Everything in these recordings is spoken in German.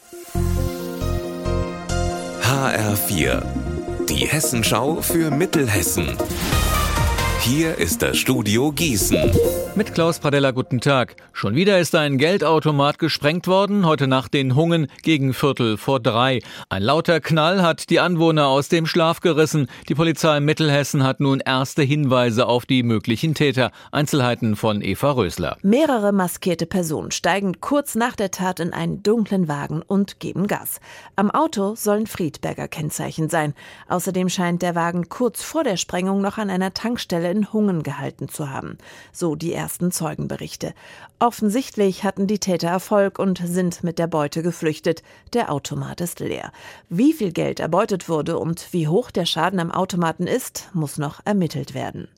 HR4, die Hessenschau für Mittelhessen. Hier ist das Studio Gießen. Mit Klaus Pradella, guten Tag. Schon wieder ist ein Geldautomat gesprengt worden, heute Nacht in Hungen gegen 2:45. Ein lauter Knall hat die Anwohner aus dem Schlaf gerissen. Die Polizei Mittelhessen hat nun erste Hinweise auf die möglichen Täter. Einzelheiten von Eva Rösler. Mehrere maskierte Personen steigen kurz nach der Tat in einen dunklen Wagen und geben Gas. Am Auto sollen Friedberger Kennzeichen sein. Außerdem scheint der Wagen kurz vor der Sprengung noch an einer Tankstelle in Hungen gehalten zu haben. So die ersten Zeugenberichte. Offensichtlich hatten die Täter Erfolg und sind mit der Beute geflüchtet. Der Automat ist leer. Wie viel Geld erbeutet wurde und wie hoch der Schaden am Automaten ist, muss noch ermittelt werden.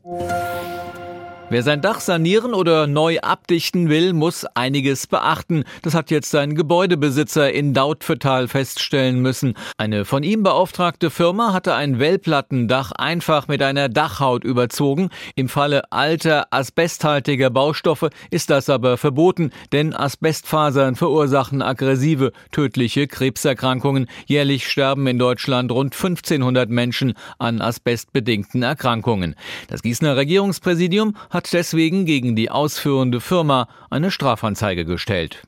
Wer sein Dach sanieren oder neu abdichten will, muss einiges beachten. Das hat jetzt ein Gebäudebesitzer in Dautphetal feststellen müssen. Eine von ihm beauftragte Firma hatte ein Wellplattendach einfach mit einer Dachhaut überzogen. Im Falle alter, asbesthaltiger Baustoffe ist das aber verboten, denn Asbestfasern verursachen aggressive, tödliche Krebserkrankungen. Jährlich sterben in Deutschland rund 1500 Menschen an asbestbedingten Erkrankungen. Das Gießener Regierungspräsidium hat deswegen gegen die ausführende Firma eine Strafanzeige gestellt.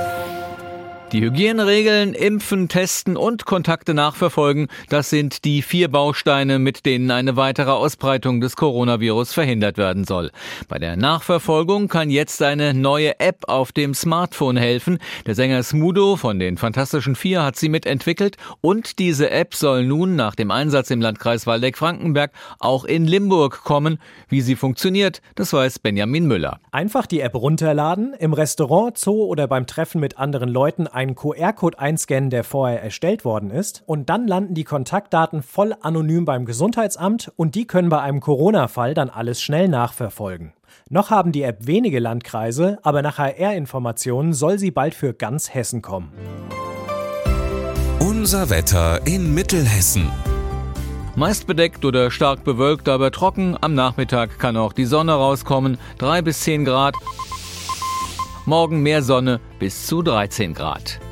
Die Hygieneregeln, Impfen, Testen und Kontakte nachverfolgen, das sind die 4 Bausteine, mit denen eine weitere Ausbreitung des Coronavirus verhindert werden soll. Bei der Nachverfolgung kann jetzt eine neue App auf dem Smartphone helfen. Der Sänger Smudo von den Fantastischen Vier hat sie mitentwickelt und diese App soll nun nach dem Einsatz im Landkreis Waldeck-Frankenberg auch in Limburg kommen. Wie sie funktioniert, das weiß Benjamin Müller. Einfach die App runterladen, im Restaurant, Zoo oder beim Treffen mit anderen Leuten einen QR-Code einscannen, der vorher erstellt worden ist, und dann landen die Kontaktdaten voll anonym beim Gesundheitsamt und die können bei einem Corona-Fall dann alles schnell nachverfolgen. Noch haben die App wenige Landkreise, aber nach HR-Informationen soll sie bald für ganz Hessen kommen. Unser Wetter in Mittelhessen. Meist bedeckt oder stark bewölkt, aber trocken. Am Nachmittag kann auch die Sonne rauskommen. 3 bis 10 Grad. Morgen mehr Sonne bis zu 13 Grad.